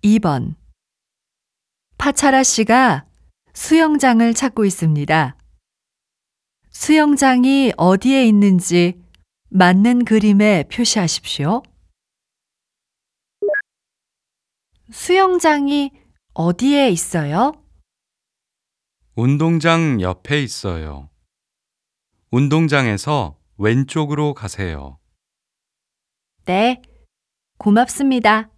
2번. 파차라 씨가 수영장을 찾고 있습니다. 수영장이 어디에 있는지 맞는 그림에 표시하십시오. 수영장이 어디에 있어요? 운동장 옆에 있어요. 운동장에서 왼쪽으로 가세요. 네, 고맙습니다.